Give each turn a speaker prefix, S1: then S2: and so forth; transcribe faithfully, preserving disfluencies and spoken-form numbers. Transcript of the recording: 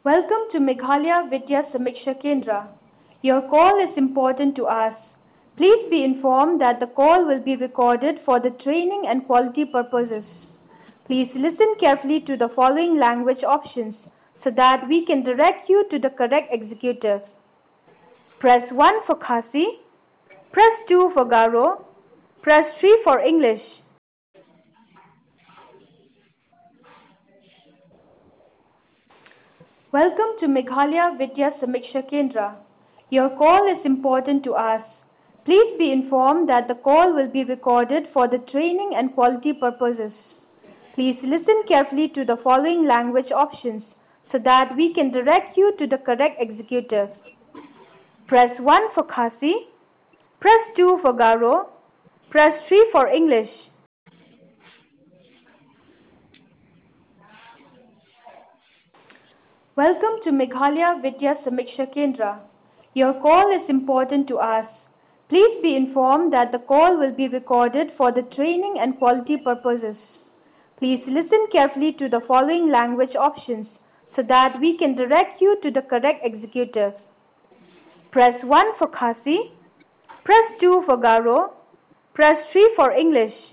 S1: Welcome to Meghalaya Vidya Samiksha Kendra. Your call is important to us. Please be informed that the call will be recorded for the training and quality purposes. Please listen carefully to the following language options so that we can direct you to the correct executive. Press one for Khasi. Press two for Garo. Press three for English. Welcome to Meghalaya Vidya Samiksha Kendra. Your call is important to us. Please be informed that the call will be recorded for the training and quality purposes. Please listen carefully to the following language options so that we can direct you to the correct executive. Press one for Khasi. Press two for Garo. Press three for English. Welcome to Meghalaya Vidya Samiksha Kendra. Your call is important to us. Please be informed that the call will be recorded for the training and quality purposes. Please listen carefully to the following language options so that we can direct you to the correct executive. Press one for Khasi. Press two for Garo. Press three for English.